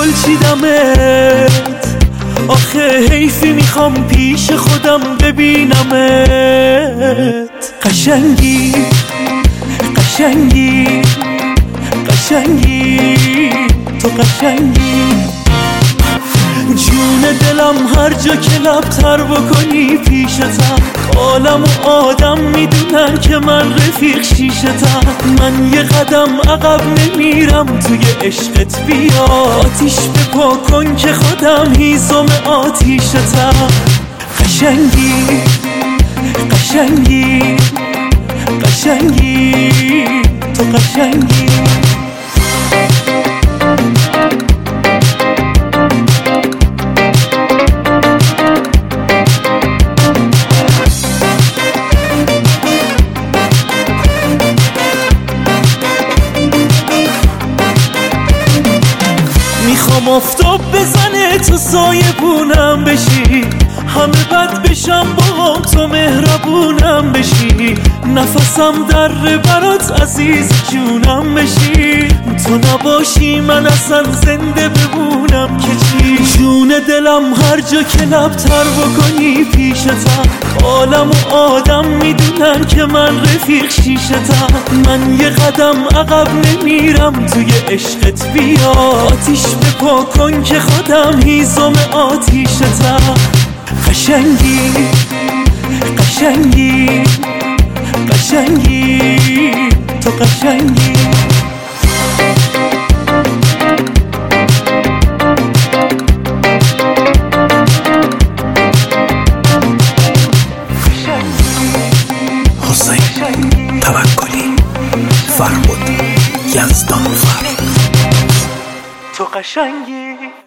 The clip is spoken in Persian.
گل چیدمت، آخه حیفی میخوام پیش خودم ببینمت. قشنگی قشنگی قشنگی تو قشنگی، جون دلم هر جا که لبتر بکنی پیشتم، عالم و آدم میدونن که من رفیق شیشتم. من یه قدم عقب نمیرم توی عشقت، بیا آتیش بپا کن که خودم هیزم آتیشتم. قشنگی قشنگی قشنگی تو قشنگی. میخوام آفتاب بزنه تو سایبونم بشی، همه بد بشم با تو مهربونم بشی. نفسم در برات عزیز جونم بشی، تو نباشی من اصلا زنده بمونم که چی. جون دلم هر جا که لبتر بکنی پیشتم، عالم و آدم میدونن که من رفیق شیشتم. من یه قدم عقب نمیرم توی عشقت، بیا آتیش بپا کن که خودم هیزم آتیشتم. قشنگی قشنگی قشنگی تو قشنگی. حسین توکلی، فرمود یزدان فرد، تو قشنگی.